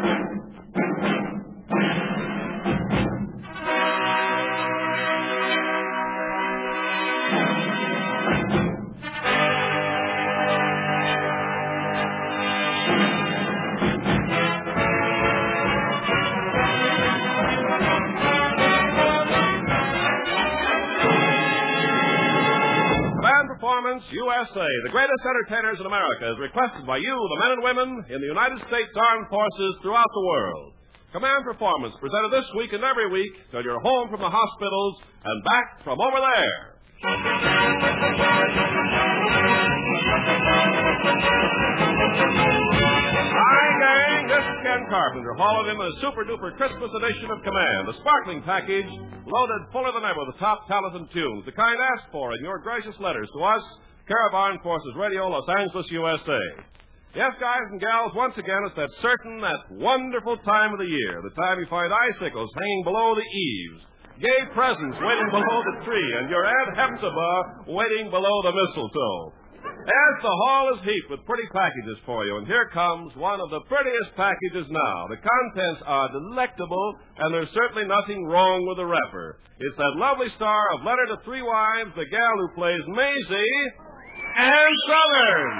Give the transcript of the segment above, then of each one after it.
USA, the greatest entertainers in America, is requested by you, the men and women in the United States Armed Forces throughout the world. Command Performance, presented this week and every week till you're home from the hospitals and back from over there. Hi, gang. This is Ken Carpenter, hauling in the super-duper Christmas edition of Command, a sparkling package loaded fuller than ever with the top talent and tunes, the kind asked for in your gracious letters to us, care of Armed Forces Radio, Los Angeles, USA. Yes, guys and gals, once again, it's that certain, that wonderful time of the year, the time you find icicles hanging below the eaves, gay presents waiting below the tree, and your Aunt Hepzibah waiting below the mistletoe. As the hall is heaped with pretty packages for you, and here comes one of the prettiest packages now. The contents are delectable, and there's certainly nothing wrong with the wrapper. It's that lovely star of Letter to Three Wives, the gal who plays Maisie, Ann Southern.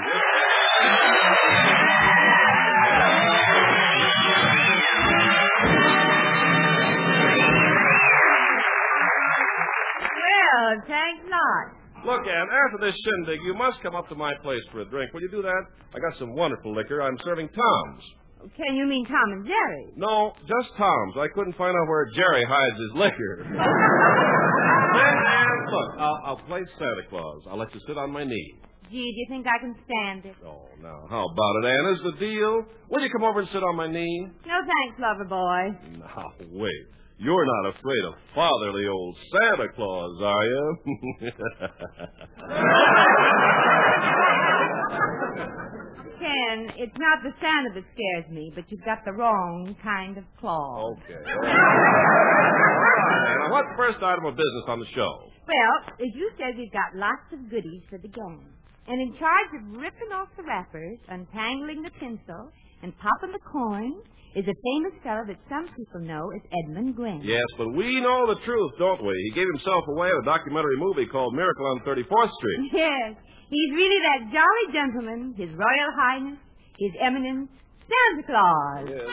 Well, thanks not. Look, Ann, after this shindig, you must come up to my place for a drink. Will you do that? I got some wonderful liquor. I'm serving Tom's. Can you mean Tom and Jerry? No, just Tom's. I couldn't find out where Jerry hides his liquor. Ann, look, I'll play Santa Claus. I'll let you sit on my knee. Gee, do you think I can stand it? Oh, now, how about it, Ann? Is the deal? Will you come over and sit on my knee? No thanks, lover boy. Now, wait. You're not afraid of fatherly old Santa Claus, are you? Ken, it's not the Santa that scares me, but you've got the wrong kind of claws. Okay. Now, what's the first item of business on the show? Well, as you said, we've got lots of goodies for the gang. And in charge of ripping off the wrappers, untangling the tinsel, and popping the coin is a famous fellow that some people know as Edmund Gwenn. Yes, but we know the truth, don't we? He gave himself away in a documentary movie called Miracle on 34th Street. Yes, he's really that jolly gentleman, His Royal Highness, His Eminence, Santa Claus. Yes.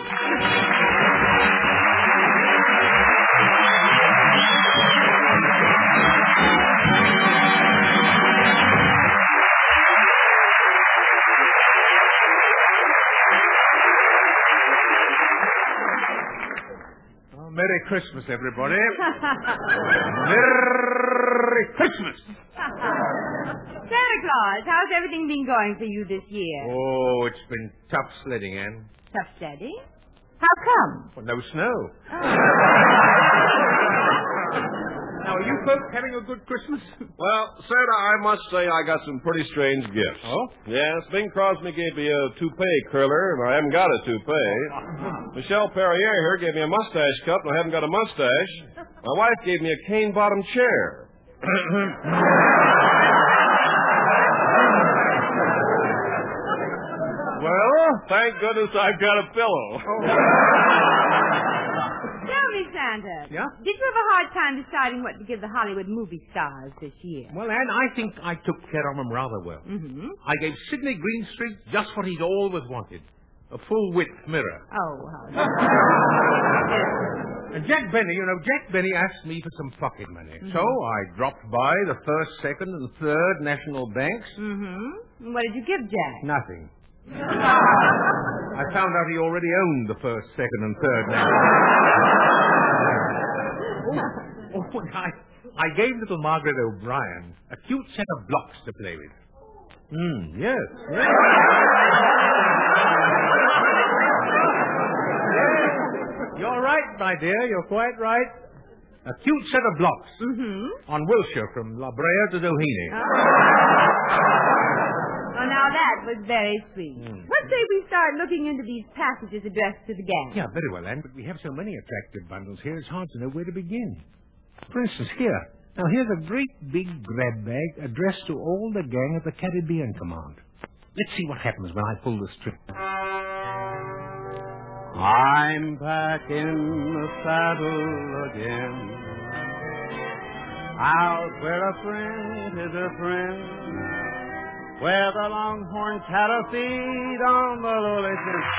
Merry Christmas, everybody. Merry Christmas. Santa Claus, how's everything been going for you this year? Oh, it's been tough sledding, Ann. Tough sledding? How come? Well, no snow. Now, are you folks having a good Christmas? Well, Santa, I must say I got some pretty strange gifts. Oh? Yes, Bing Crosby gave me a toupee curler, and I haven't got a toupee. Michelle Perrier here gave me a mustache cut, and I haven't got a mustache. My wife gave me a cane-bottom chair. Well, thank goodness I've got a pillow. Tell me, Santa. Yeah? Did you have a hard time deciding what to give the Hollywood movie stars this year? Well, Ann, I think I took care of him rather well. Mm-hmm. I gave Sidney Greenstreet just what he'd always wanted. A full-width mirror. Oh, how... And Jack Benny, Jack Benny asked me for some pocket money. Mm-hmm. So I dropped by the First, Second, and Third National Banks. Mm-hmm. What did you give Jack? Nothing. I found out he already owned the First, Second, and Third National Banks. I gave little Margaret O'Brien a cute set of blocks to play with. Yes. You're right, my dear. You're quite right. A cute set of blocks. Mm-hmm. On Wilshire from La Brea to Doheny. Oh, now that was very sweet. What say we start looking into these packages addressed to the gang? Yeah, very well, Anne, but we have so many attractive bundles here, it's hard to know where to begin. For instance, here. Now, here's a great big grab bag addressed to all the gang at the Caribbean Command. Let's see what happens when I pull this trigger. I'm back in the saddle again, out where a friend is a friend, where the longhorn cattle feed on the lowly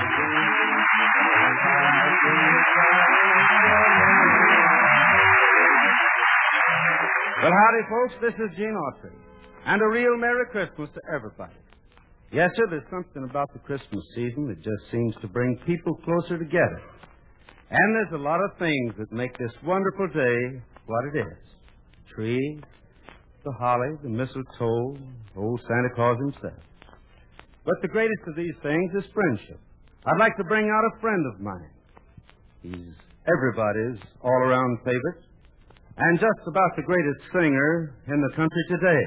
Well, howdy, folks. This is Gene Autry, and a real Merry Christmas to everybody. Yes, sir, there's something about the Christmas season that just seems to bring people closer together. And there's a lot of things that make this wonderful day what it is. The tree, the holly, the mistletoe, old Santa Claus himself. But the greatest of these things is friendship. I'd like to bring out a friend of mine. He's everybody's all-around favorite, and just about the greatest singer in the country today.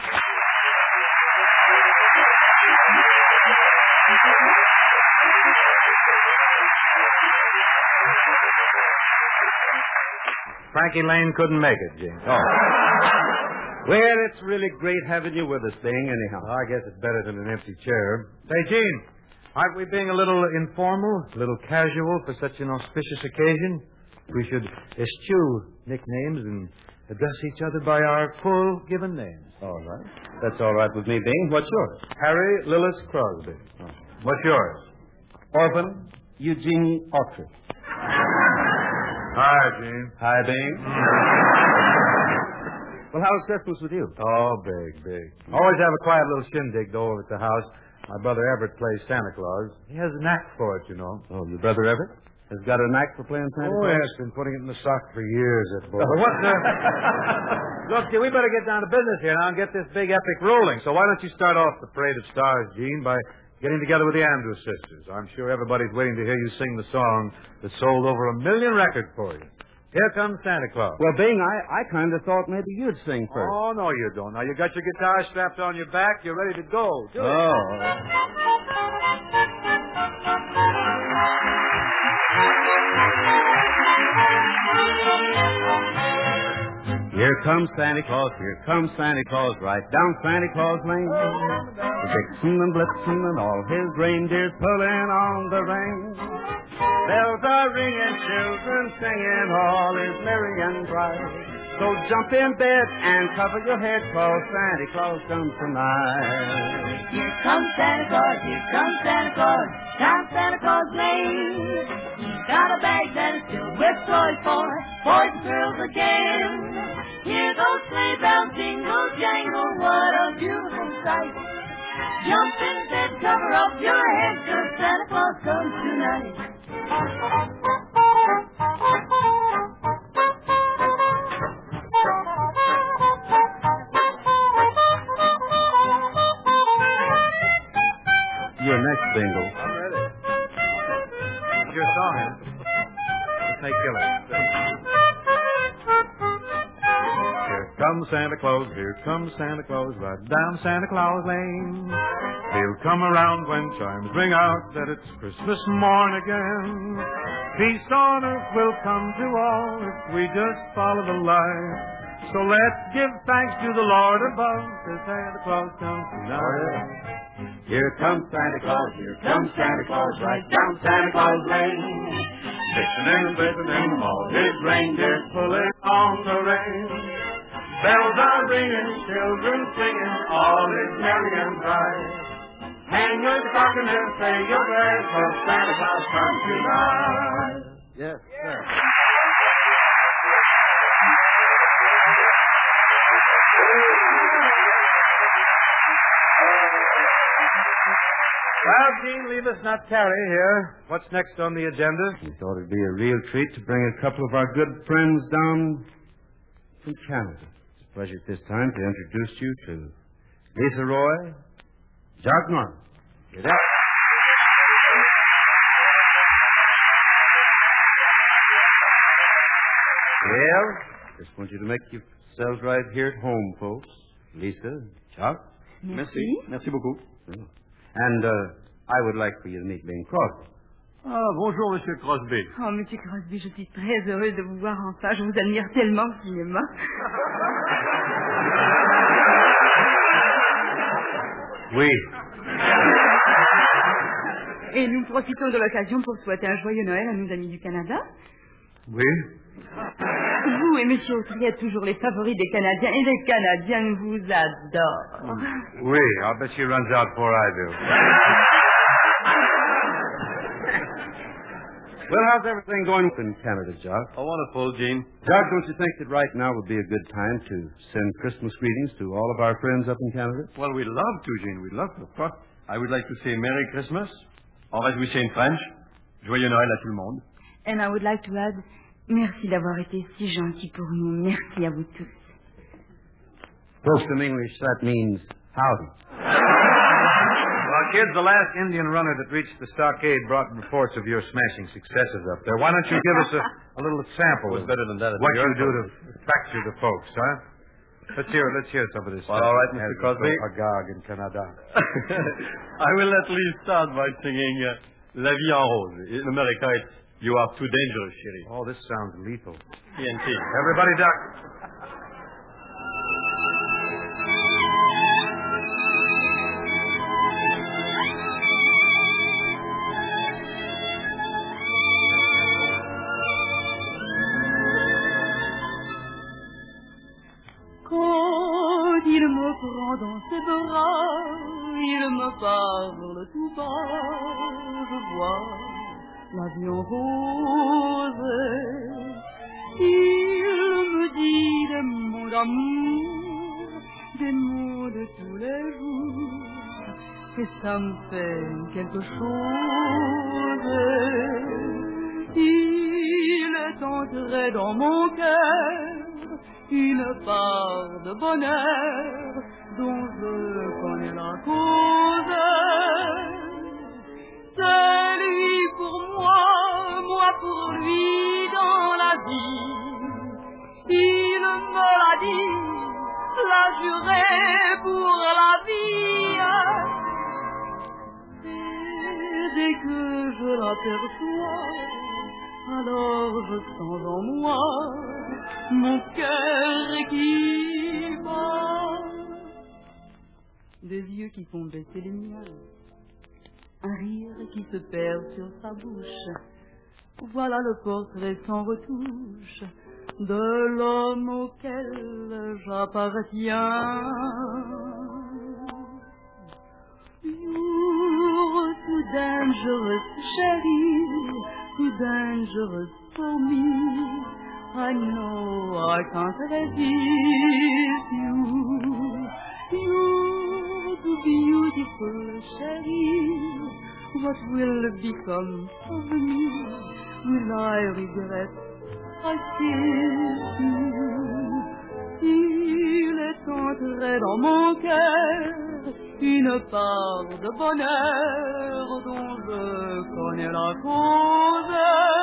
Frankie Lane couldn't make it, Gene. Oh. Well, it's really great having you with us, Bing, anyhow. I guess it's better than an empty chair. Say, Gene, aren't we being a little informal, a little casual for such an auspicious occasion? We should eschew nicknames and address each other by our full given names. All right. That's all right with me, Bing. What's yours? Harry Lillis Crosby. Oh. What's yours? Orphan Eugene Autry. Hi, Gene. Hi, Bing. Well, how's Christmas with you? Oh, big. Always have a quiet little shindig, though, over at the house. My brother Everett plays Santa Claus. He has a knack for it, you know. Oh, your brother Everett has got a knack for playing Santa Claus? Oh, yes, been putting it in the sock for years, that boy. What the... Look, we better get down to business here now and get this big epic rolling. So why don't you start off the Parade of Stars, Gene, by getting together with the Andrews sisters. I'm sure everybody's waiting to hear you sing the song that sold over 1 million records for you. Here comes Santa Claus. Well, Bing, I kind of thought maybe you'd sing first. Oh, no, you don't. Now, you got your guitar strapped on your back. You're ready to go. Do it. Here comes Santa Claus, right down Santa Claus Lane. Vixen and Blitzen and all his reindeers pulling on the rein. Bells are ringing, children singing, all is merry and bright. So jump in bed and cover your head, 'cause Santa Claus comes tonight. Here comes Santa Claus, down Santa Claus Lane. He's got a bag that is filled with toys for boys and girls again. Hear those sleigh bells jingle, jangle, what a beautiful sight. Jump in bed, cover up your head, 'cause Santa Claus comes tonight. You're next, Bingle. I'm ready. It's your song, huh? Let's make killer. Here comes Santa Claus, right down Santa Claus Lane. He'll come around when chimes ring out that it's Christmas morn again. Peace on earth will come to all if we just follow the light. So let's give thanks to the Lord above, 'cause Santa Claus comes tonight. Here comes Santa Claus, right down Santa Claus Lane. Vixen and Blitzen and all his reindeers pulling on the rein. Bells are ringing, children singing, all is merry and bright. Hang your stocking and say your prayers, 'cause Santa Claus comes tonight. Yes, sir. Well, Gene, leave us not tarry here. What's next on the agenda? We thought it'd be a real treat to bring a couple of our good friends down from Canada. It's a pleasure at this time to introduce you to Lisa Roy, Jock Norman. Get up. Well, just want you to make yourselves right here at home, folks. Lisa, Jock. Merci. Merci beaucoup. And I would like for you to meet Bing Crosby. Bonjour, Monsieur Crosby. Oh, Monsieur Crosby, je suis très heureuse de vous voir enfin. Je vous admire tellement au cinéma. Oui. Et nous profitons de l'occasion pour souhaiter un joyeux Noël à nos amis du Canada. Oui. Vous et M. Autry êtes toujours les favoris des Canadiens et les Canadiens vous adorent. Oui, I'll bet she runs out before I do. Well, how's everything going in Canada, Jock? Oh, wonderful, Gene. Jock, don't you think that right now would be a good time to send Christmas greetings to all of our friends up in Canada? Well, we'd love to, Gene. We'd love to, of course. I would like to say Merry Christmas. Or as we say in French, Joyeux Noël à tout le monde. And I would like to add, merci d'avoir été si gentil pour nous. Merci à vous tous. Folks, in English, that means howdy. Well, kids, the last Indian runner that reached the stockade brought reports of your smashing successes up there. Why don't you give us a little sample It was better than that. of what you do to fracture the folks, huh? Let's hear some of this Well, stuff. all right, Mr. Crosby. Agog in Canada. I will at least start by singing La Vie en Rose. In America, it's You Are Too Dangerous, chérie. Oh, this sounds lethal. TNT. Everybody duck. Quand il me prend dans ses bras, il me parle tout bas, je vois la vie en rose. Il me dit des mots d'amour, des mots de tous les jours, et ça me fait quelque chose. Il est entré dans mon cœur une part de bonheur dont je connais la cause. C'est lui pour moi, moi pour lui dans la vie. Il me l'a dit, l'a juré pour la vie. Et dès que je l'aperçois, alors je sens en moi mon cœur qui bat. Des yeux qui font baisser les miens, un rire qui se perd sur sa bouche. Voilà le portrait sans retouche de l'homme auquel j'appartiens. You're too dangerous, chérie, too dangerous for me. I know I can't resist you. You're too beautiful, chérie. What will become of me? Will I regret I kissed you? Il est entré dans mon cœur une part de bonheur dont je connais la cause.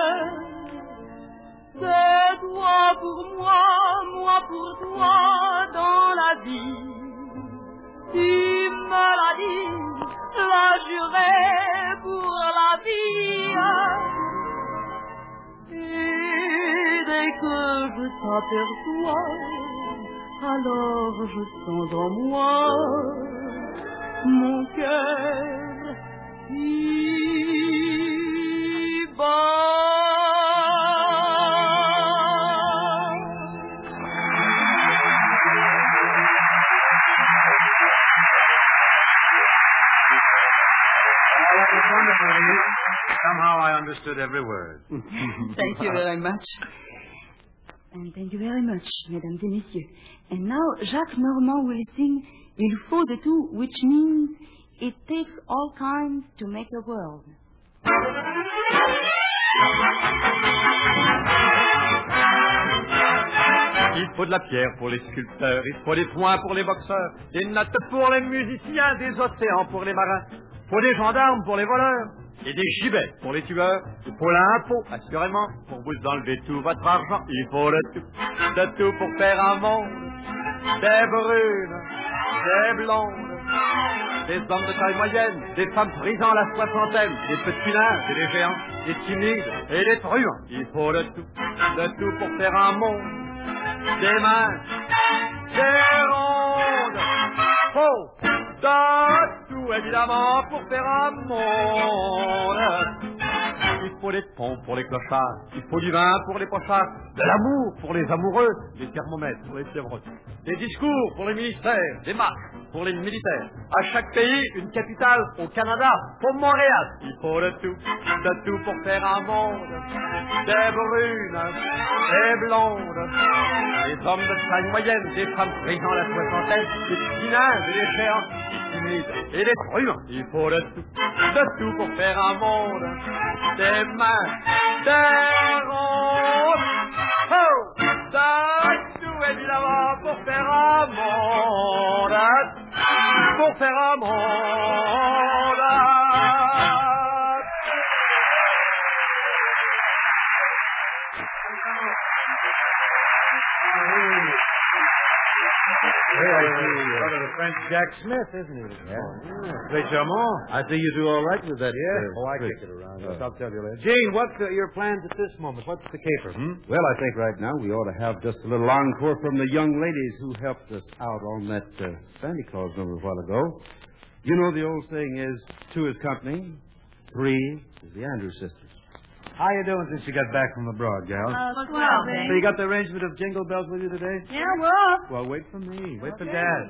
C'est toi pour moi, moi pour toi dans la vie. Tu me l'as dit, l'as juré pour la vie. Et dès que je t'aperçois, alors je sens en moi mon cœur qui bat. Somehow I understood every word. Thank you very much. And thank you very much, mesdames et messieurs. And now Jacques Normand will sing Il faut de tout, which means it takes all kinds to make a world. Il faut de la pierre pour les sculpteurs, il faut des points pour les boxeurs, des notes pour les musiciens, des océans pour les marins, il faut des gendarmes pour les voleurs, et des gibets pour les tueurs, il faut l'impôt, assurément, pour vous enlever tout votre argent, il faut de tout pour faire un monde, des brunes, des blondes, des hommes de taille moyenne, des femmes brisant la soixantaine, des petits nains et des géants, des timides et des truands, il faut de tout pour faire un monde, des mains, des rondes, faut de tout. tout évidemment pour faire un monde. Il faut des ponts pour les clochards, il faut du vin pour les pochards, de l'amour pour les amoureux, des thermomètres pour les fiévreux, des discours pour les ministères, des marches pour les militaires. À chaque pays, une capitale. Au Canada, pour Montréal. Il faut de tout pour faire un monde. Des brunes, des blondes, des hommes de taille moyenne, des femmes brisant la soixantaine, des petits nains et des géants timides et des truands. Il faut de tout pour faire un monde. Des mains, des roses, oh, de tout évidemment pour faire un monde. Pour faire un monde. Brother, the French Jack Smith, isn't he? Yeah. Great job, I see you do all right with that. Oh, I kick it around. I'll tell you later. Gene, what's your plans at this moment? What's the caper? Well, I think right now we ought to have just a little encore from the young ladies who helped us out on that Santa Claus number a while ago. You know the old saying is, 2 is company, 3 is the Andrews sisters. How you doing since you got back from abroad, gal? Well, babe. So you got the arrangement of Jingle Bells with you today? Yeah, well. Well, wait for me. Wait for Dad.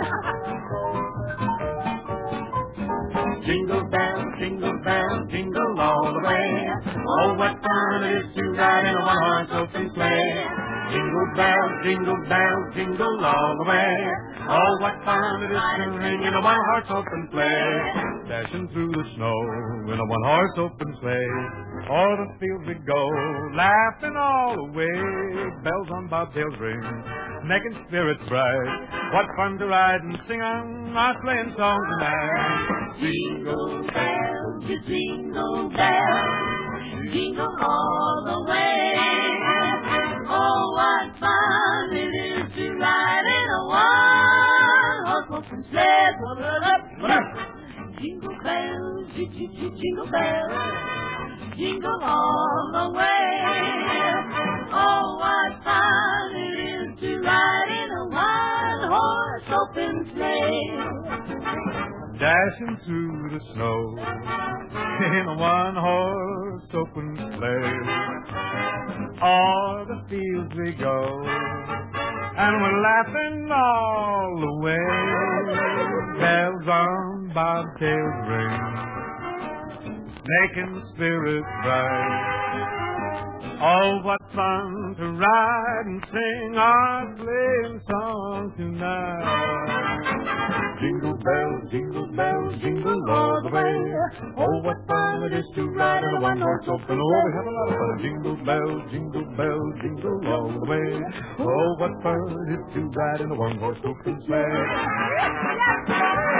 Jingle bells, jingle all the way. Oh, what fun it is to ride in a one-horse open sleigh. Jingle bells, jingle all the way. Oh, what fun it is to ring in a one-horse open sleigh. Dashing through the snow in a one-horse open sleigh. O'er the fields we go, laughing all the way. Bells on bobtails ring, making spirits bright. What fun to ride and sing on our sleighing song tonight. Jingle bells, you jingle bells, jingle all the way. Oh, what fun it is to ride in a one-horse open sleigh. Jingle bells, jingle bells, jingle all the way. Oh, what fun it is to ride in a one-horse open sleigh. Dashing through the snow in a one-horse open sleigh. O'er the fields we go, and we're laughing all the way. Bells on bobtails ring, making spirits bright. Oh, what fun to ride and sing our sleighing song tonight. Jingle bells, jingle all the way. Oh, what fun it is to ride in a one-horse open. Oh, we have a lot of fun. Jingle bells, jingle all the way. Oh, what fun it is to ride in a one-horse open sleigh.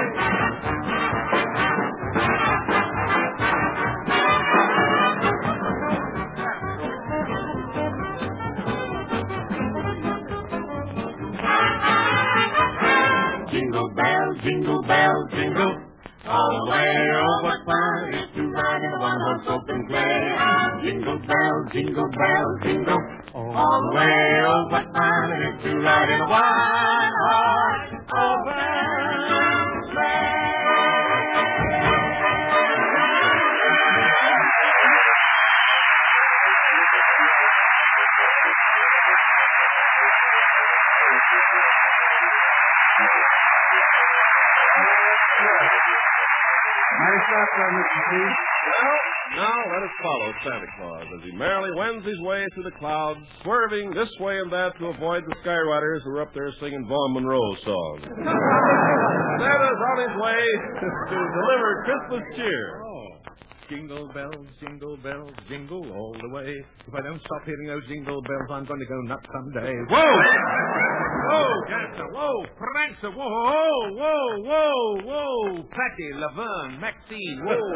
Jingle bells, jingle all the way. Oh, what fun it is to ride in a one-horse open sleigh. Jingle bells, jingle all the way. Oh, what fun it is to ride in a one-horse open sleigh. Well, now let us follow Santa Claus as he merrily wends his way through the clouds, swerving this way and that to avoid the skywriters who are up there singing Vaughn Monroe's song. Santa's on his way to deliver Christmas cheer. Jingle bells, jingle all the way. If I don't stop hearing those jingle bells, I'm going to go nuts someday. Whoa! Whoa, Dancer, whoa, Prancer, whoa, Patty, Laverne, Maxine, whoa.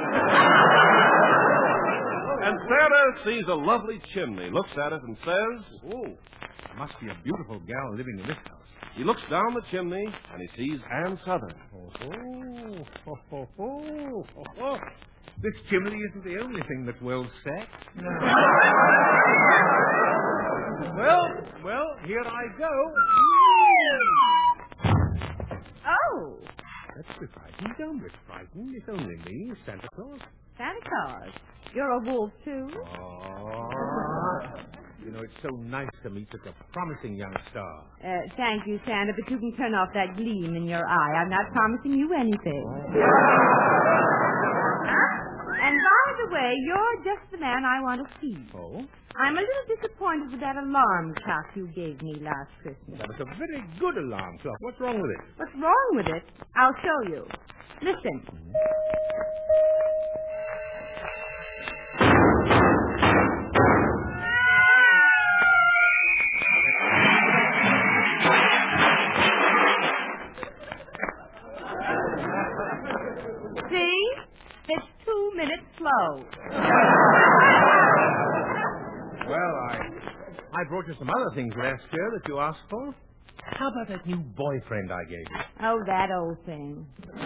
And Santa sees a lovely chimney, looks at it and says, Oh, must be a beautiful gal living in this house. He looks down the chimney and he sees Ann Southern. This chimney isn't the only thing that's well set. Well, here I go. Oh, Let's be frightened. Don't be frightened. It's only me, Santa Claus. Santa Claus. You're a wolf, too? Oh. You know, it's so nice to meet such a promising young star. Thank you, Santa, but you can turn off that gleam in your eye. I'm not promising you anything. And by the way, you're just the man I want to see. Oh? I'm a little disappointed with that alarm clock you gave me last Christmas. That was a very good alarm clock. What's wrong with it? What's wrong with it? I'll show you. Listen. See? It's 2 minutes slow. Well, I brought you some other things last year that you asked for. How about that new boyfriend I gave you? Oh, that old thing.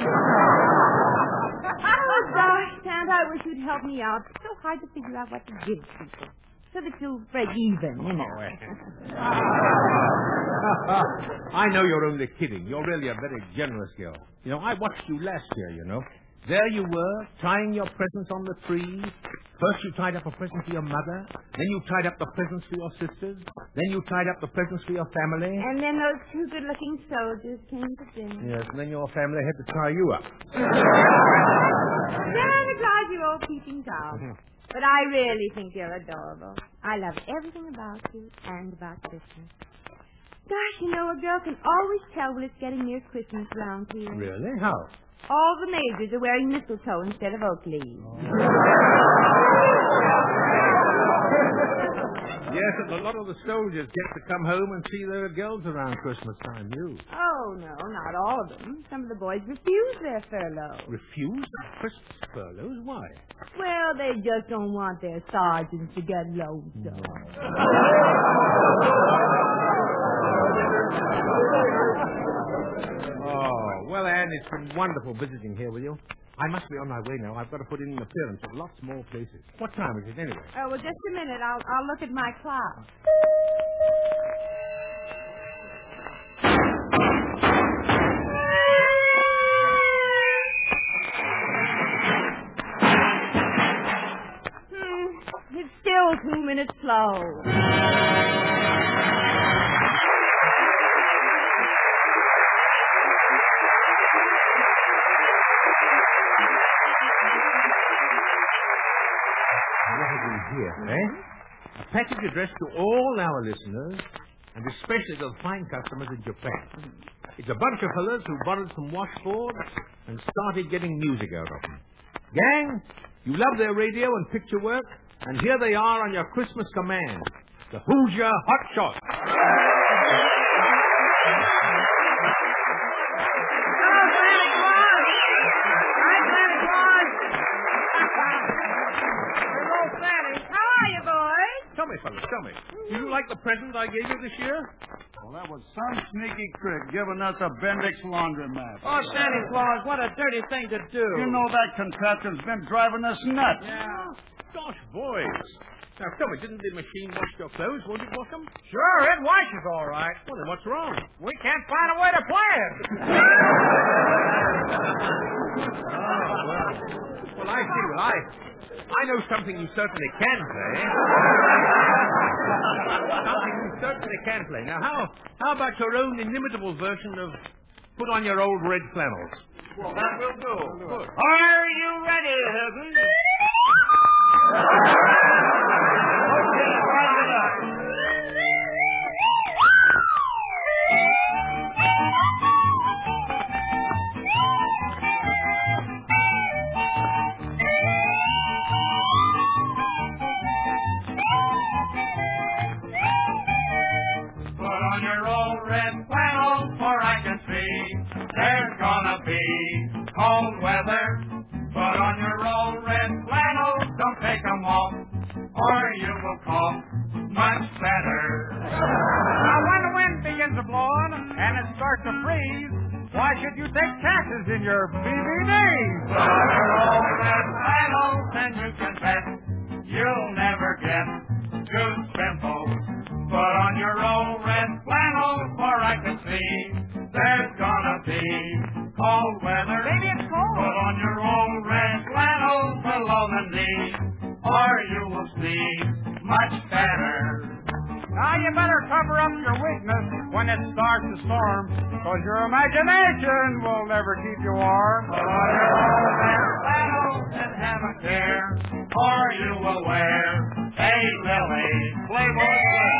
Oh, gosh, Santa, I wish you'd help me out. It's so hard to figure out what to give people. So that you'll break even, you know. I know you're only kidding. You're really a very generous girl. You know, I watched you last year, you know. There you were, tying your presents on the tree. First you tied up a present for your mother. Then you tied up the presents for your sisters. Then you tied up the presents for your family. And then those two good-looking soldiers came to dinner. Yes, and then your family had to tie you up. Santa Claus, you old peeping Tom. But I really think you're adorable. I love everything about you and about Christmas. Gosh, you know, a girl can always tell when it's getting near Christmas around here. Really? How? All the majors are wearing mistletoe instead of oak leaves. Yes, and a lot of the soldiers get to come home and see their girls around Christmas time, you. Oh, no, not all of them. Some of the boys refuse their furlough. Refuse Christmas furloughs? Why? Well, they just don't want their sergeants to get lonesome. Oh, well, Anne, it's been wonderful visiting here with you. I must be on my way now. I've got to put in an appearance at lots more places. What time is it anyway? Oh, well, just a minute. I'll look at my clock. It's still 2 minutes slow. Here, eh? A package addressed to all our listeners, and especially those fine customers in Japan. It's a bunch of fellas who borrowed some washboards and started getting music out of them. Gang, you love their radio and picture work, and here they are on your Christmas command. The Hoosier Hot Shot. Tell me, fellas, tell me. Do you like the present I gave you this year? Well, that was some sneaky trick giving us a Bendix laundromat. Oh, Santa Claus, what a dirty thing to do. You know that contraption's been driving us nuts. Yeah. Gosh, boys. Now, tell me, didn't the machine wash your clothes? Won't it wash them? Sure, it washes all right. Well, then what's wrong? We can't find a way to play it. Well, I see. Well, I know something you certainly can play. Something you certainly can play. Now, how about your own inimitable version of Put On Your Old Red Flannels? Well, that will do. Good. Are you ready, Higgins? Okay, start it up. Put on your old red flannels, for I can see there's gonna be cold weather. Put on your old red flannels, don't take them off, or you will cough much better. Now, when the wind begins to blow and it starts to freeze, why should you take chances in your BVDs? Put on your old red flannels, and you can bet you'll never get goose pimples. Put on your old red flannels, for I can see there's gonna be cold weather. much better. Now you better cover up your weakness when it starts to storm, 'cause your imagination will never keep you warm. Put on your old flannels and have a care, or you will wear a Lily Playboy sweater.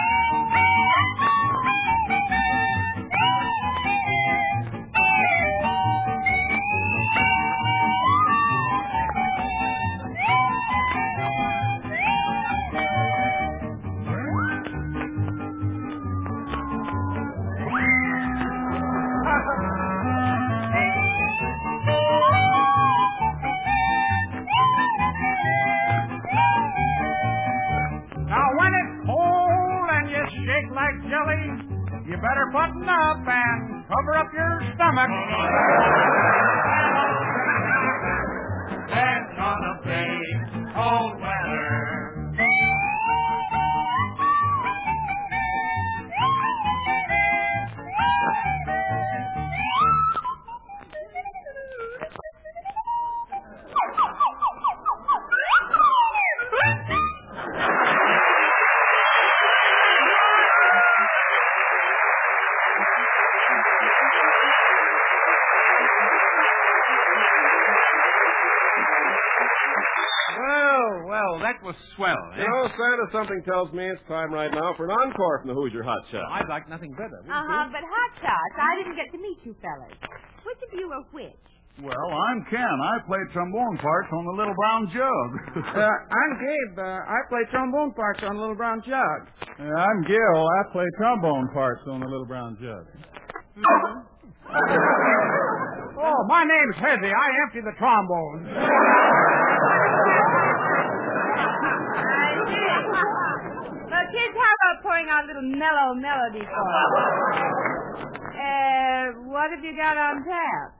You better button up and cover up your stomach. There's gonna be cold weather. That was swell. You know, Santa, something tells me it's time right now for an encore from the Hoosier Hot Shot. I'd like nothing better. But Hot Shots, I didn't get to meet you fellas. Which of you are which? Well, I'm Ken. I play trombone parts on the Little Brown Jug. I'm Gabe. I play trombone parts on Little Brown Jug. I'm Gil. I play trombone parts on the Little Brown Jug. Oh, my name's Hezzy. I empty the trombone. Well, kids, how about pouring out a little mellow melody for us? What have you got on tap?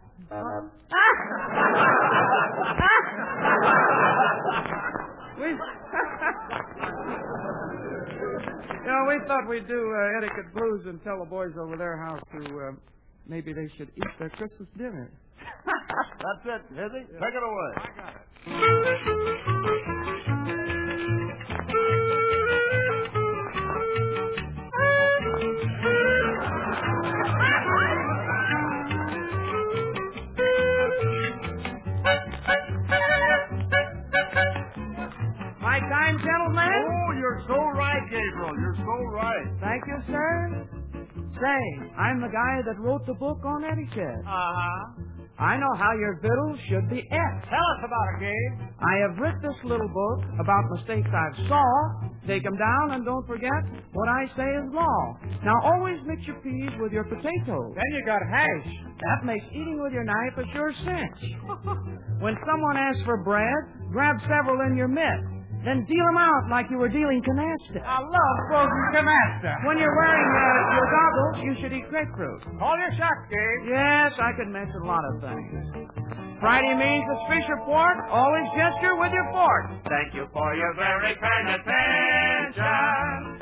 We thought we'd do Etiquette Blues and tell the boys over their house to maybe they should eat their Christmas dinner. That's it, Hezzy. Take it away. I got it. My kind gentlemen? Oh, you're so right, Gabriel. You're so right. Thank you, sir. Say, I'm the guy that wrote the book on etiquette. Uh-huh. I know how your victuals should be ate. Tell us about it, Gabe. I have writ this little book about mistakes I've saw. Take 'em down and don't forget what I say is law. Now always mix your peas with your potatoes. Then you got hash. That makes eating with your knife a sure cinch. When someone asks for bread, grab several in your mitt. Then deal them out like you were dealing canasta. I love frozen canasta. When you're wearing your goggles, you should eat grapefruit. Call your shot, Gabe. Yes, I could mention a lot of things. Friday means it's fish or pork. Always gesture with your fork. Thank you for your very kind attention.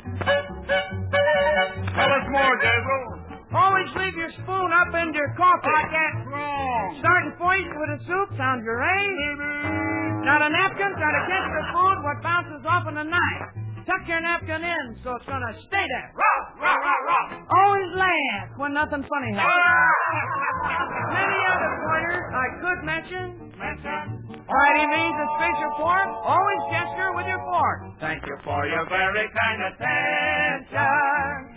Tell us more, Gabriel. Always leave your spoon up in your coffee. That's wrong. Starting first with a soup sounds your Not a napkin, try to catch the food what bounces off in a knife. Tuck your napkin in so it's gonna stay there. Rah, rah, rah, rah. Always laugh when nothing funny happens. Many other pointers I could mention. Friday means it's fish or pork. Always gesture with your fork. Thank you for your very kind attention.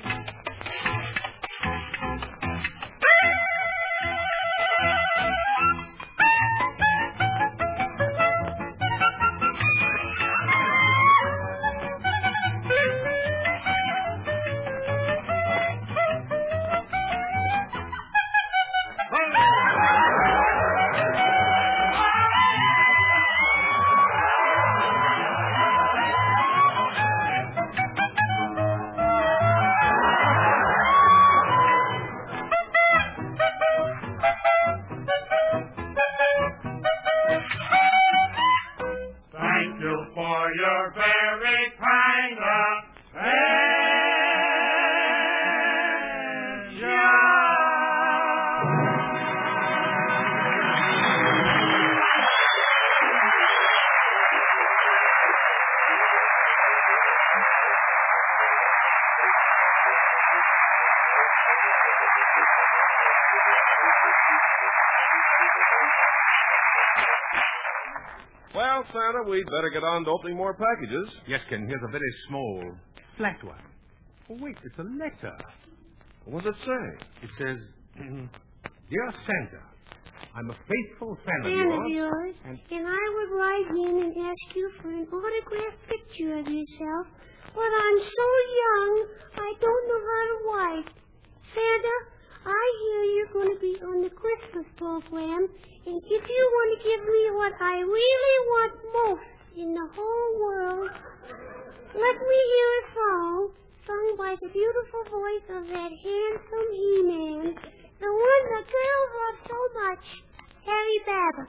Well, Santa, we'd better get on to opening more packages. Yes, Ken, here's a very small, flat one. Oh, wait, it's a letter. What does it say? It says, Dear Santa, I'm a faithful fan of yours. And I would write in and ask you for an autographed picture of yourself, but I'm so young, I don't know how to write. Santa, I hear you're going to be on the Christmas program, and if you want to give me what I really want most in the whole world, let me hear a song sung by the beautiful voice of that handsome He-Man, the one the girls love so much, Harry Babbitt.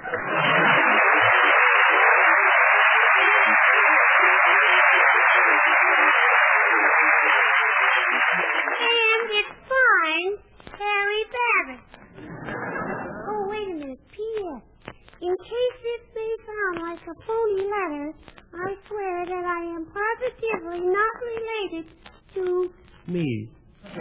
And it's fine, Harry Babbitt. Oh, wait a minute, P.S. In case this may sound like a phony letter, I swear that I am positively not related to Me.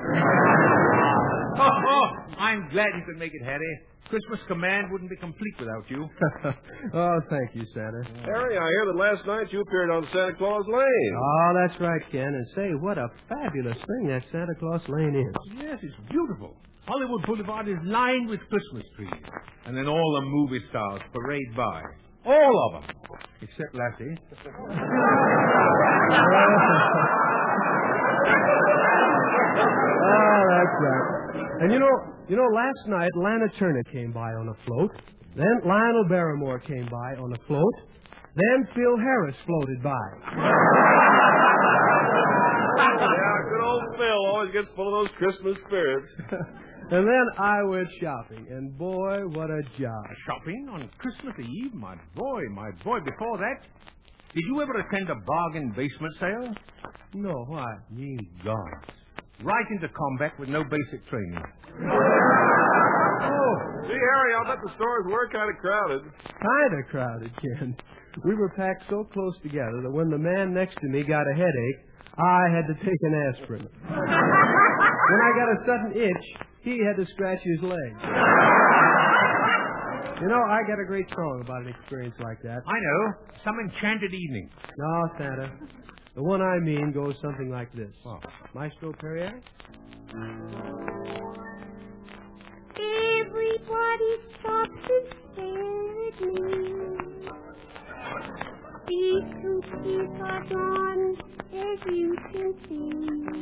Oh, I'm glad you could make it, Harry. Christmas Command wouldn't be complete without you. Oh, thank you, Santa. Harry, I hear that last night you appeared on Santa Claus Lane. Oh, that's right, Ken. And say, what a fabulous thing that Santa Claus Lane is. Yes, it's beautiful. Hollywood Boulevard is lined with Christmas trees. And then all the movie stars parade by. All of them. Except Lassie. Oh, that's right. And you know, last night Lana Turner came by on a float. Then Lionel Barrymore came by on a float. Then Phil Harris floated by. Yeah, good old Phil always gets full of those Christmas spirits. And then I went shopping, and boy, what a job. Shopping on Christmas Eve? My boy. Before that, did you ever attend a bargain basement sale? No, why? You gods. Right into combat with no basic training. Oh, gee, Harry, I'll bet the stores were kind of crowded. Kind of crowded, Ken. We were packed so close together that when the man next to me got a headache, I had to take an aspirin. When I got a sudden itch, he had to scratch his leg. You know, I got a great song about an experience like that. I know. Some enchanted evening. No, Santa. The one I mean goes something like this. Oh. Maestro Perrier? Everybody stops and stares at me. These two teeth are gone, as you can see.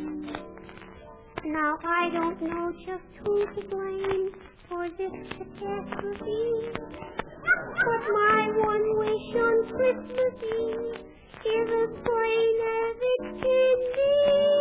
Now I don't know just who to blame for this catastrophe, but my one wish on Christmas Eve is as plain as it can be.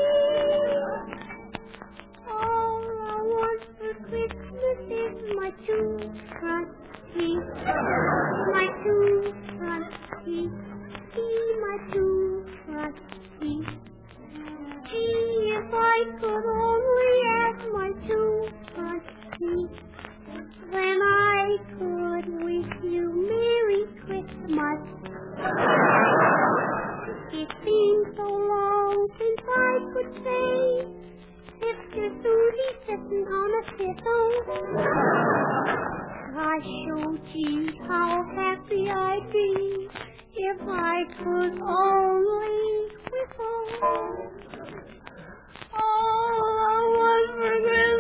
All I want for Christmas is my two front teeth, my two front teeth, my two front teeth. Gee, if I could only have my two front teeth, then I could wish you Merry Christmas. It seems so long since I could say Sister Susie sitting on a thistle. Gosh, oh gee, how happy I'd be if I could only whistle. All I want for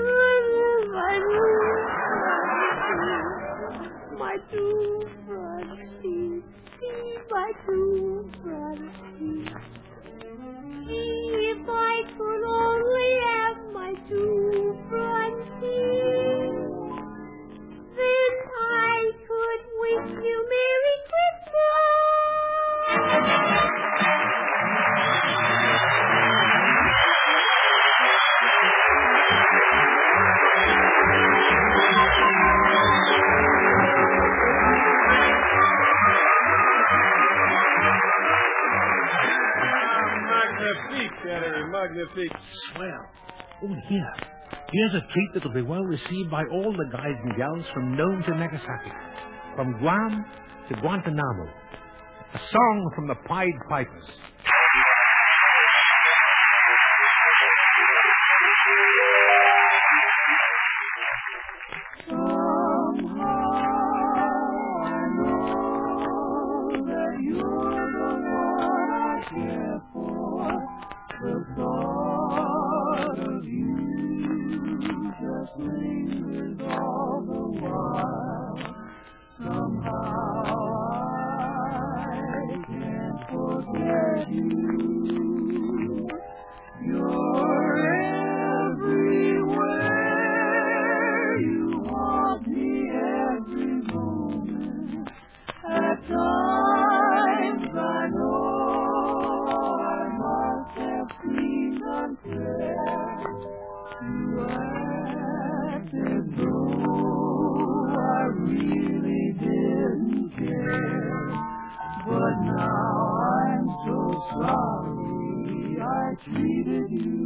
Christmas is my two front teeth, my two front teeth. If I could only have my two front teeth, then I could wish you Merry Christmas. Magnifique. Swell. Oh, here's a treat that'll be well received by all the guys and gals from Nome to Nagasaki, from Guam to Guantanamo. A song from the Pied Pipers. Somehow I know forget you. You're everywhere. You haunt me every moment. At times I know I must have seemed unfair. You acted though I really didn't care. But now I'm so sorry I treated you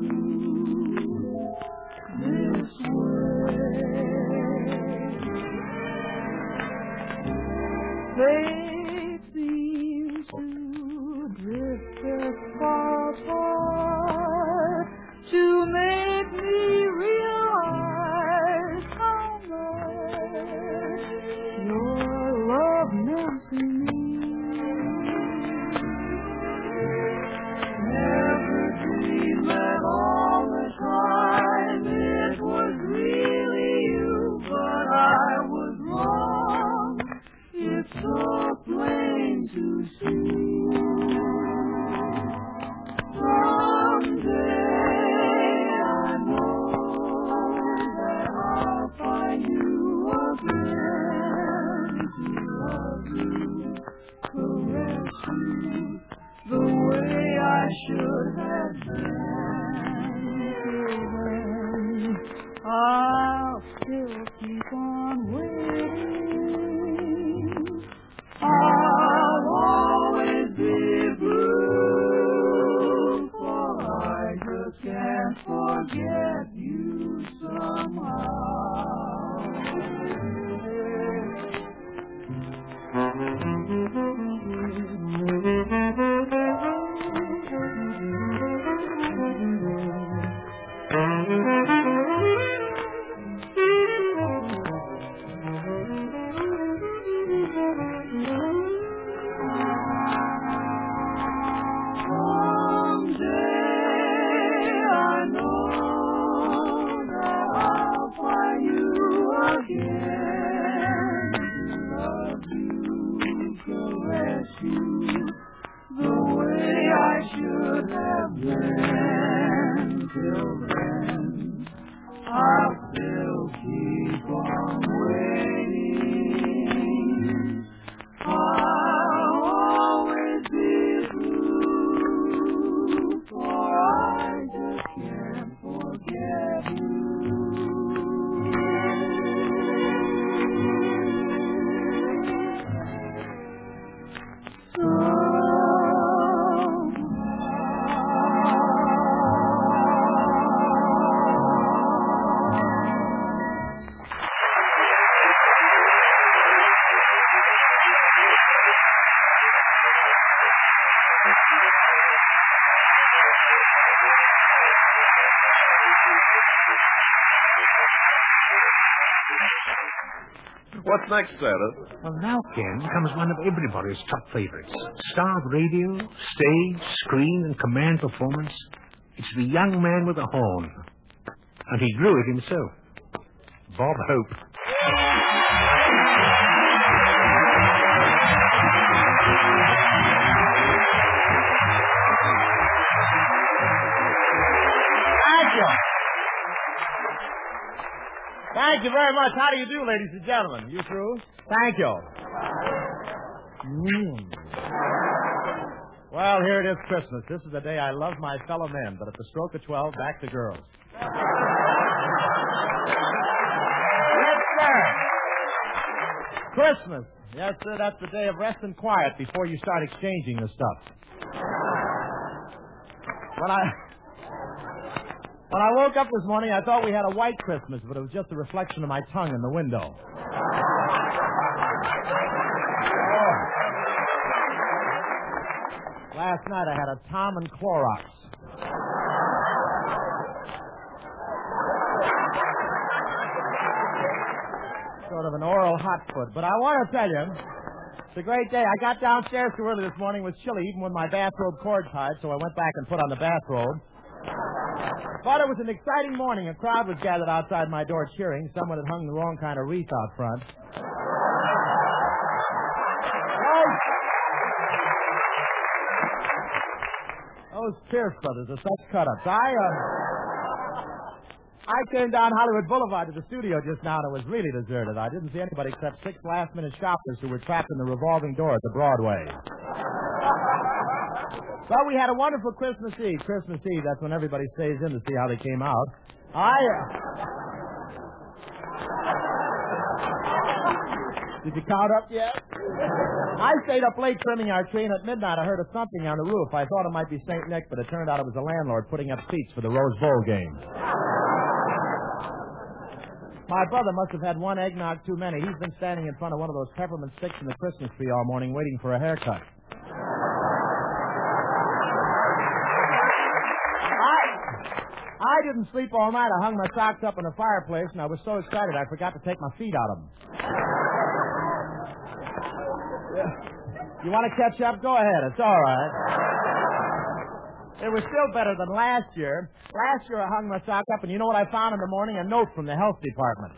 this way. Fate seems to drift us far apart to make me realize how much your love meant to me. Never dreamed that all the time it was really you, but I was wrong. It's so plain to see. Someday I know that I'll find you again to love you, caress you the way I should have been. Till then, I'll still keep on waiting. I'll always be blue, for I just can't forget you somehow. What's next, Santa? Well, now, Ken, comes one of everybody's top favorites. Star of radio, stage, screen, and command performance. It's the young man with the horn. And he grew it himself. Bob Hope. Thank you very much. How do you do, ladies and gentlemen? You through? Thank you. Well, here it is, Christmas. This is the day I love my fellow men, but at the stroke of 12, back to girls. Yes, sir. Christmas. Yes, sir, that's the day of rest and quiet before you start exchanging the stuff. When I woke up this morning, I thought we had a white Christmas, but it was just a reflection of my tongue in the window. Last night I had a Tom and Clorox. Sort of an oral hot foot. But I want to tell you, it's a great day. I got downstairs too early this morning. It was chilly, even with my bathrobe cord tied, so I went back and put on the bathrobe. Thought it was an exciting morning. A crowd was gathered outside my door cheering. Someone had hung the wrong kind of wreath out front. Those Pierce brothers are such cut-ups. I came down Hollywood Boulevard to the studio just now, and it was really deserted. I didn't see anybody except 6 last-minute shoppers who were trapped in the revolving door at the Broadway. But we had a wonderful Christmas Eve. Christmas Eve, that's when everybody stays in to see how they came out. Did you count up yet? I stayed up late trimming our tree, and at midnight I heard a thumping on the roof. I thought it might be St. Nick, but it turned out it was the landlord putting up seats for the Rose Bowl game. My brother must have had one eggnog too many. He's been standing in front of one of those peppermint sticks in the Christmas tree all morning waiting for a haircut. I didn't sleep all night. I hung my socks up in the fireplace, and I was so excited I forgot to take my feet out of them. You want to catch up? Go ahead. It's all right. It was still better than last year. Last year I hung my sock up, and you know what I found in the morning? A note from the health department.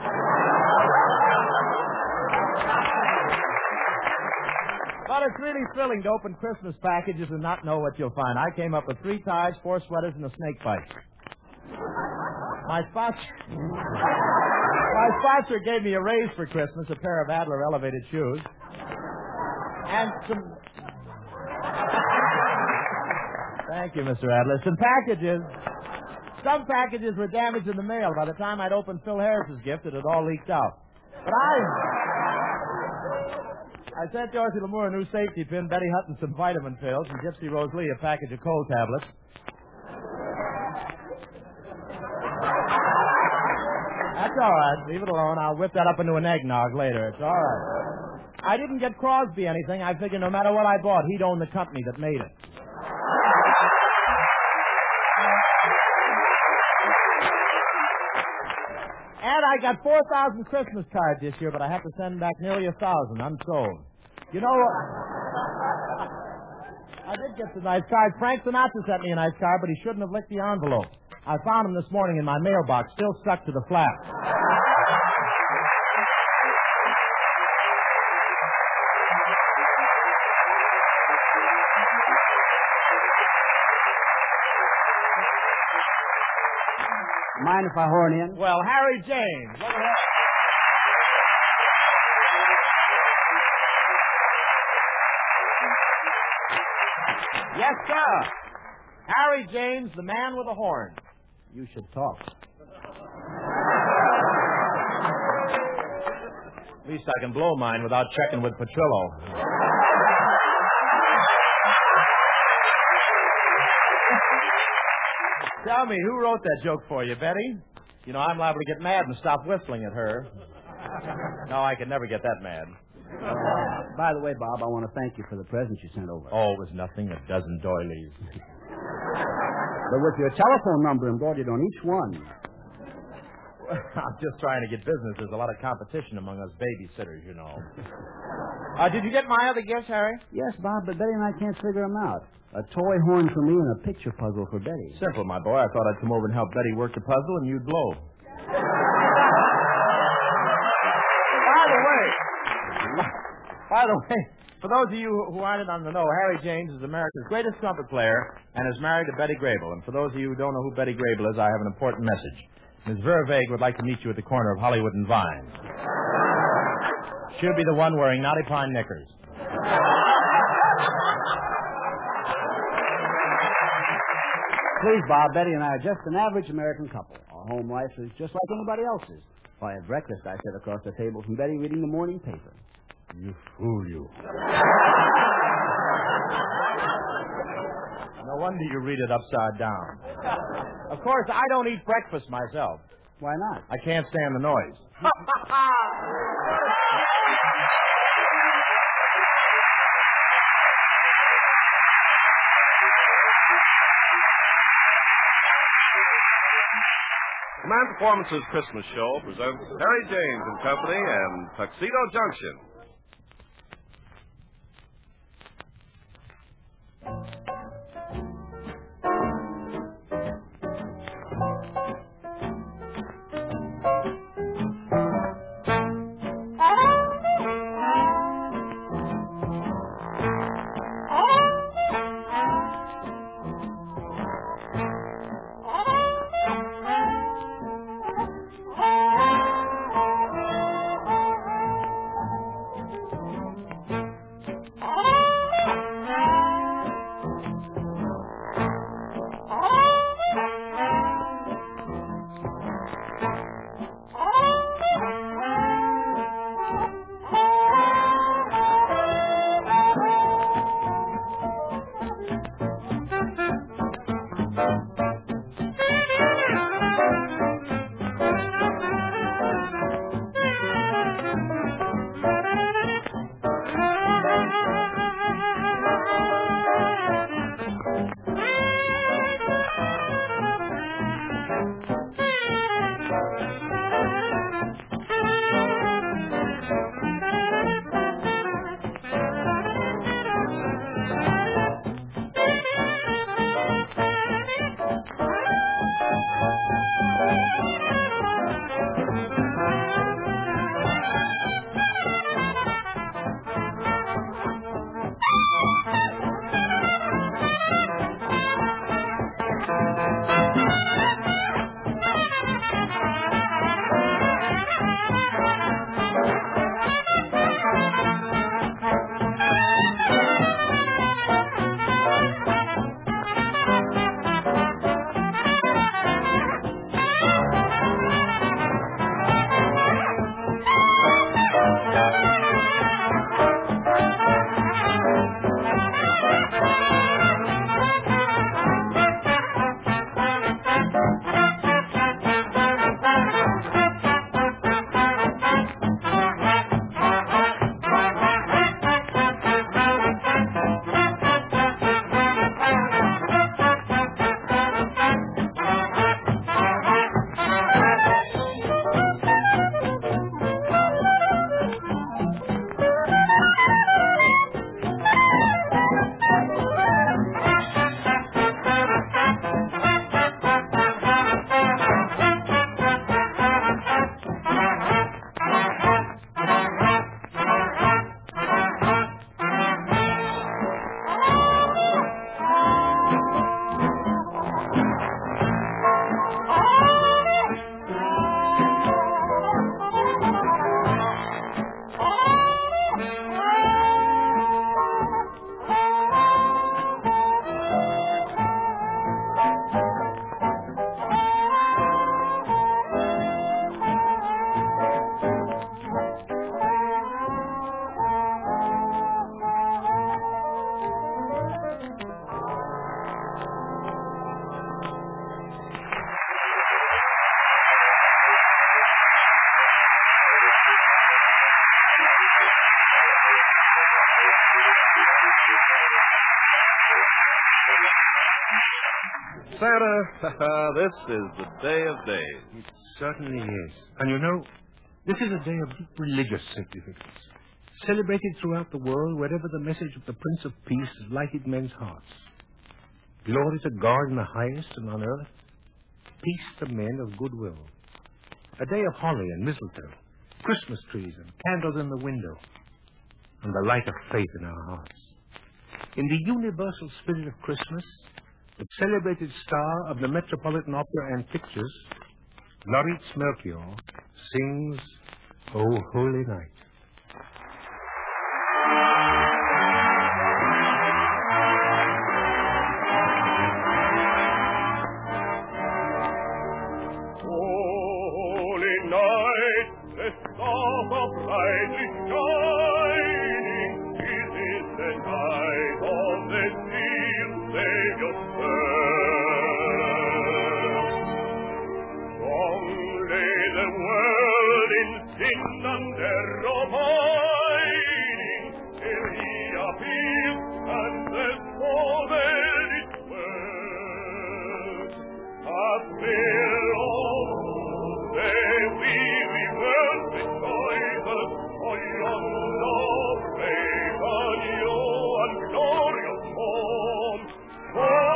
But it's really thrilling to open Christmas packages and not know what you'll find. I came up with 3 ties, 4 sweaters, and a snake bite. My sponsor gave me a raise for Christmas, a pair of Adler elevated shoes. And some... Thank you, Mr. Adler. Some packages were damaged in the mail. By the time I'd opened Phil Harris's gift, it had all leaked out. But I sent Dorothy Lamour a new safety pin, Betty Hutton some vitamin pills, and Gypsy Rose Lee a package of cold tablets. That's all right. Leave it alone. I'll whip that up into an eggnog later. It's all right. I didn't get Crosby anything. I figured no matter what I bought, he'd own the company that made it. And I got 4,000 Christmas cards this year, but I have to send back nearly 1,000 unsold. You know, I did get some nice cards. Frank Sinatra sent me a nice card, but he shouldn't have licked the envelope. I found him this morning in my mailbox, still stuck to the flap. Mind if I horn in? Well, Harry James. Go ahead. Yes, sir. Harry James, the man with a horn. You should talk. At least I can blow mine without checking with Petrillo. Tell me, who wrote that joke for you, Betty? You know, I'm liable to get mad and stop whistling at her. No, I could never get that mad. By the way, Bob, I want to thank you for the present you sent over. Oh, it was nothing, a dozen doilies. But with your telephone number embroidered on each one. I'm just trying to get business. There's a lot of competition among us babysitters, you know. Did you get my other gifts, Harry? Yes, Bob, but Betty and I can't figure them out. A toy horn for me and a picture puzzle for Betty. Simple, my boy. I thought I'd come over and help Betty work the puzzle, and you'd blow. By the way, for those of you who aren't on the know, Harry James is America's greatest trumpet player and is married to Betty Grable. And for those of you who don't know who Betty Grable is, I have an important message. Ms. Vera Vague would like to meet you at the corner of Hollywood and Vine. She'll be the one wearing knotty pine knickers. Please, Bob, Betty and I are just an average American couple. Our home life is just like anybody else's. Why, at breakfast, I sat across the table from Betty reading the morning paper. You fool, you. No wonder you read it upside down. Of course, I don't eat breakfast myself. Why not? I can't stand the noise. Command Performance's Christmas show presents Harry James and Company and Tuxedo Junction. Santa, this is the day of days. It certainly is. And you know, this is a day of deep religious significance, celebrated throughout the world wherever the message of the Prince of Peace has lighted men's hearts. Glory to God in the highest, and on earth, peace to men of goodwill. A day of holly and mistletoe, Christmas trees and candles in the window, and the light of faith in our hearts. In the universal spirit of Christmas, the celebrated star of the Metropolitan Opera and Pictures, Lauritz Melchior, sings O Holy Night. Holy night, the stars are brightly shining. It is the night of the dear Savior's the world in sin and error pining, till he appears and the soul its word. As will of the weary world rejoices, for yon love brave and new and glorious morn.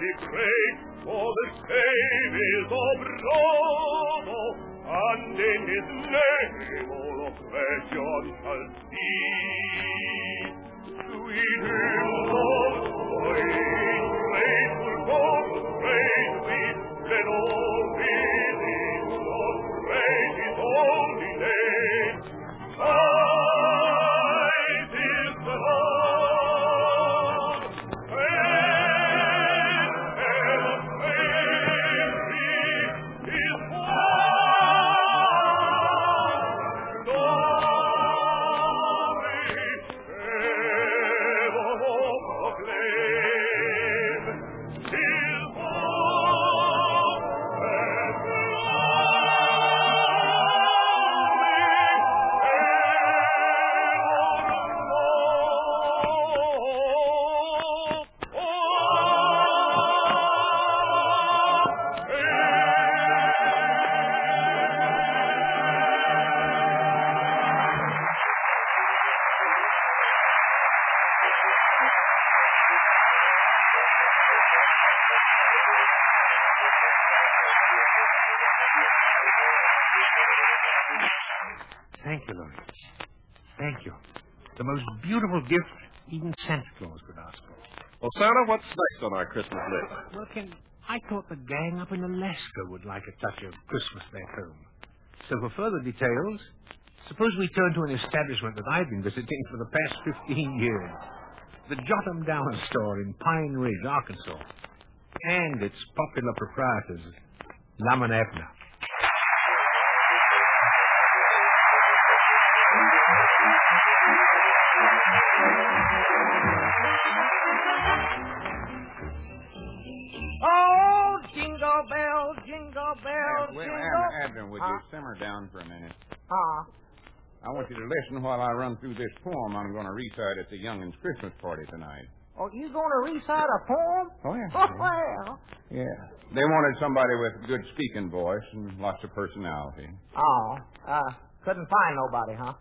already great, for the same is Obrodo, and in his name all oppression shall cease. Sweet hymns of joy, grateful God, praise we, let all believe God, praise his holy name. Christ is the Lord, and praise his Thank you, Louis. Thank you. The most beautiful gift even Santa Claus could ask for. Well, Santa, what's next on our Christmas list? Well, Ken, I thought the gang up in Alaska would like a touch of Christmas back home. So for further details, suppose we turn to an establishment that I've been visiting for the past 15 years. The Jot 'em Down store in Pine Ridge, Arkansas. And its popular proprietors, Lam and Abner. Oh, jingle bells, jingle bells, jingle... Abner, would you simmer down for a minute? Huh? I want you to listen while I run through this poem I'm going to recite at the young'uns' Christmas party tonight. Oh, you going to recite a poem? Oh, yeah. Oh, well. Yeah. They wanted somebody with a good speaking voice and lots of personality. Oh, couldn't find nobody, huh?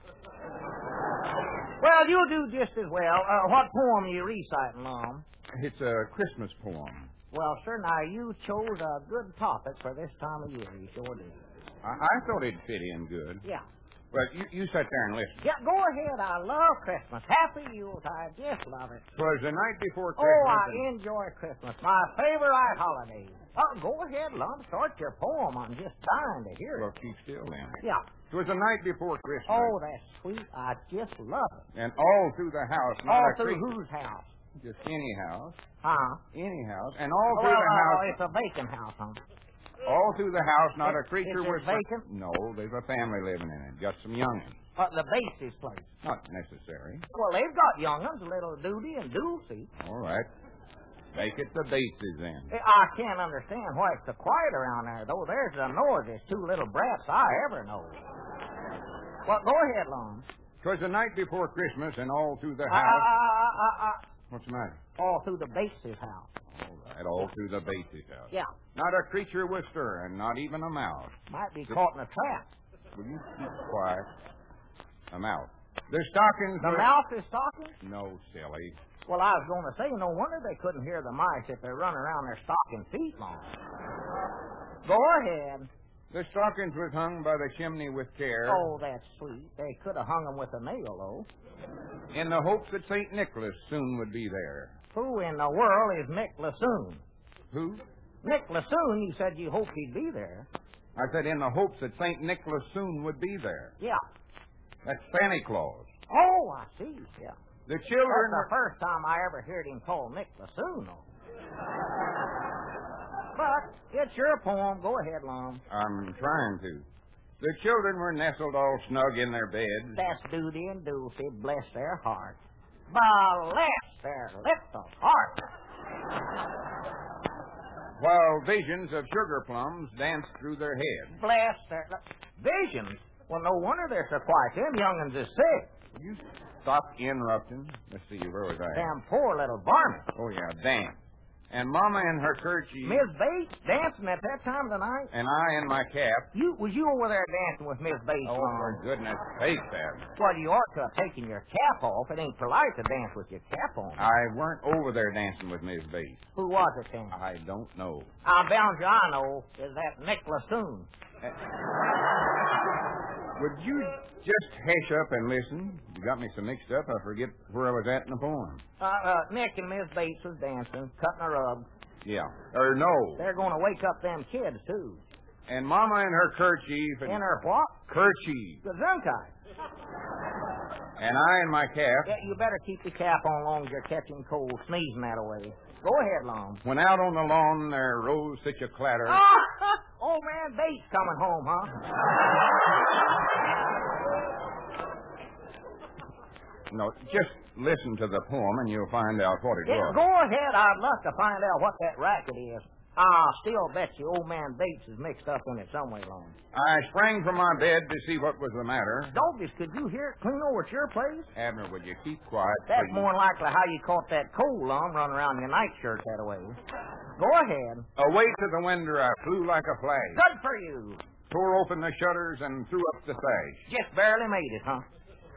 Well, you'll do just as well. What poem are you reciting, Lum? It's a Christmas poem. Well, sir, now you chose a good topic for this time of year. You sure did. I thought it'd fit in good. Yeah. Well, you sit there and listen. Yeah, go ahead. I love Christmas. Happy Yuletide. Just love it. 'Twas the night before Oh, Christmas. I enjoy Christmas. My favorite holiday. Oh, go ahead, Lum. Start your poem. I'm just dying to hear Well, it. keep still then. Yeah. 'Twas the night before Christmas. Oh, that's sweet. I just love it. And all through the house. Not All a through creak- whose house? Just any house. Huh? Any house. And all Oh, through the house. it's a vacant house, huh? All through the house, not a creature Is it was... vacant? No, there's a family living in it. Got some young'uns. The Bases place. Not necessary. Well, they've got young'uns, little Duty and Dulcie. All right. Make it the Bases then. I can't understand why it's so quiet around there, though. There's the noisiest two little brats I ever know. Well, go ahead, Lum. 'Twas the night before Christmas, and all through the house... What's the matter? All through the Bases house. All right, all through the Bases house. Yeah. Not a creature was stirring, not even a mouse. Might be caught in a trap. Will you keep quiet? A mouse. Their stockings The were... mouse is talking? No, silly. Well, I was going to say, no wonder they couldn't hear the mice if they run around their stocking feet long. Go ahead. The stockings was hung by the chimney with care. Oh, that's sweet. They could have hung them with a nail, though. In the hopes that St. Nicholas soon would be there. Who in the world is Nick Lassoon? Who? Nick Lassoon, you said you hoped he'd be there. I said in the hopes that St. Nicholas soon would be there. Yeah. That's Santa Claus. Oh, I see. Yeah. The children... That's the first time I ever heard him call Nick Lassoon, though. But it's your poem. Go ahead, Lum. I'm trying to. The children were nestled all snug in their beds. That's Duty and Dulcie, bless their hearts. Bless their little hearts. While visions of sugar plums danced through their heads. Bless their... Visions? Well, no wonder they're so quiet. Them young'uns is sick. You stop interrupting. Let's see, where was I? Damn poor little varmint. Oh, yeah, damn. And Mama in her kerchief. Miss Bates dancing at that time of the night? And I in my cap. Was you over there dancing with Miss Bates? Oh, for goodness sake, Abner. Well, you ought to have taken your cap off. It ain't polite to dance with your cap on. I weren't over there dancing with Miss Bates. Who was it then? I don't know. I'm bound you I know. Is that Nick Lassoon? Would you just hush up and listen? You got me so mixed up, I forget where I was at in the poem. Nick and Miss Bates was dancing, cutting a rug. Yeah. Or no. They're going to wake up them kids, too. And Mama in her kerchief. And in her what? Kerchief. Gesundheit. And I in my cap. Yeah, you better keep the cap on long as you're catching cold, sneezing that away. Go ahead, Long. When out on the lawn there rose such a clatter. Old man Bates coming home, huh? No, just listen to the poem and you'll find out what it was. Go ahead. I'd love to find out what that racket is. Still bet you old man Bates is mixed up in it some way, Long. I sprang from my bed to see what was the matter. Doggies, could you hear it clean over at your place? Abner, would you keep quiet, That's please? more likely how you caught that coal, Long, running around your nightshirt that way. Go ahead. Away to the window I flew like a flash. Good for you. Tore open the shutters and threw up the sash. Just barely made it, huh?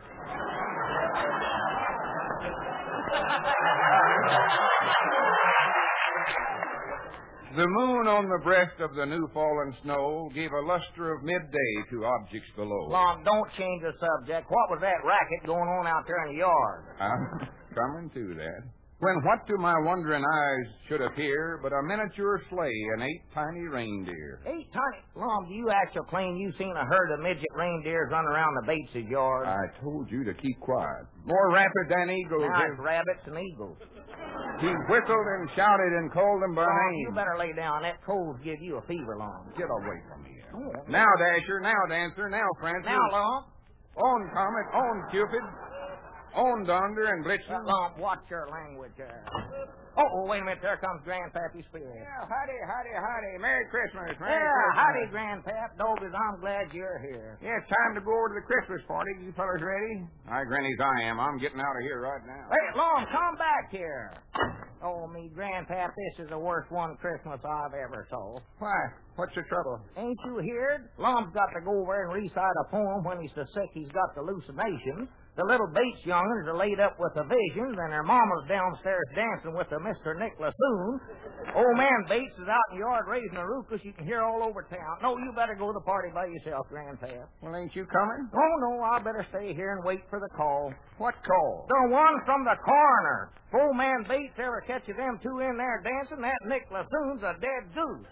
The moon on the breast of the new fallen snow gave a luster of midday to objects below. Long, don't change the subject. What was that racket going on out there in the yard? I'm coming to that. When what to my wondering eyes should appear but a miniature sleigh and 8 tiny reindeer. 8 tiny? Long, do you actually claim you seen a herd of midget reindeers running around the Bates' yard? I told you to keep quiet. More rapid than eagles. Now it's rabbits and eagles. He whistled and shouted and called them by name. You better lay down. That cold's give you a fever, Long. Get away from me. Now, Dasher. Now, Dancer. Now, Prancer. Now, Long. On, Comet. On, Cupid. On, Donder and Blitzen. Long, watch your language. Oh, wait a minute. There comes Grandpappy Spirit. Yeah, howdy. Merry Christmas. Merry Christmas. Howdy, Grandpap. Doggies, I'm glad you're here. Yeah, it's time to go over to the Christmas party. You fellas ready? Aye, Grannies, I am. I'm getting out of here right now. Hey, Long, come back here. Oh, me, Grandpap, this is the worst one Christmas I've ever saw. Why? What's the trouble? Ain't you heard? Lom's got to go over and recite a poem when he's so sick he's got the hallucination. The little Bates young'uns are laid up with the visions, and their mama's downstairs dancing with the Mr. Nick Lassoon. Old man Bates is out in the yard raising a ruckus you can hear all over town. No, you better go to the party by yourself, Grandpa. Well, ain't you coming? Oh, no, I better stay here and wait for the call. What call? The one from the coroner. If old man Bates ever catches them two in there dancing, that Nick Lassoon's a dead goose.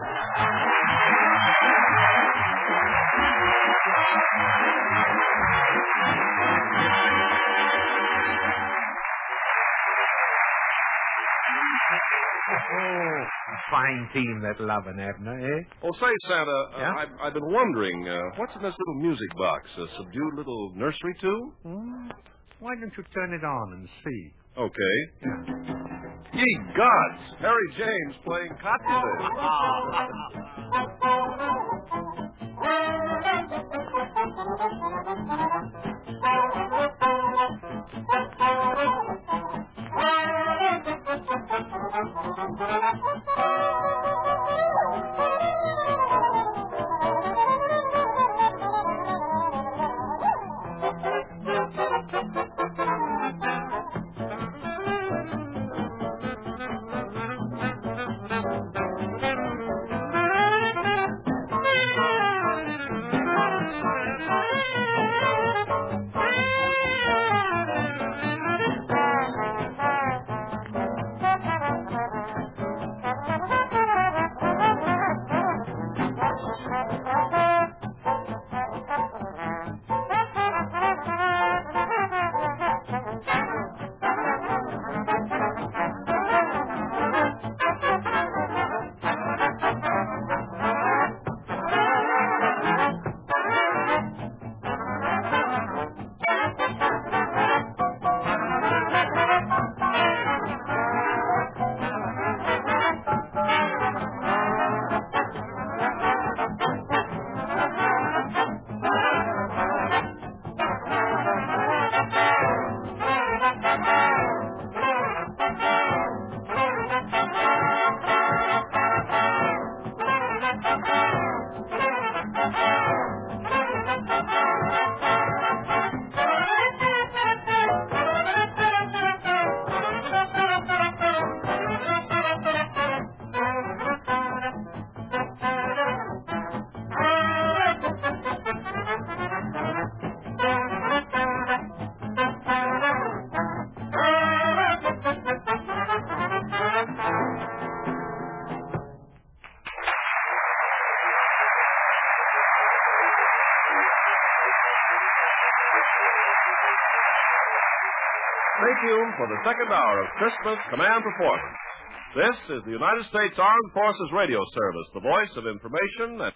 Oh, fine team, that Lovin', Abner, eh? Oh, say, Santa, Yeah? I've been wondering, what's in this little music box? A subdued little nursery tune? Why don't you turn it on and see? Okay. Ye gods! Harry James playing Stay tuned for the second hour of Christmas Command Performance. This is the United States Armed Forces Radio Service, the voice of information and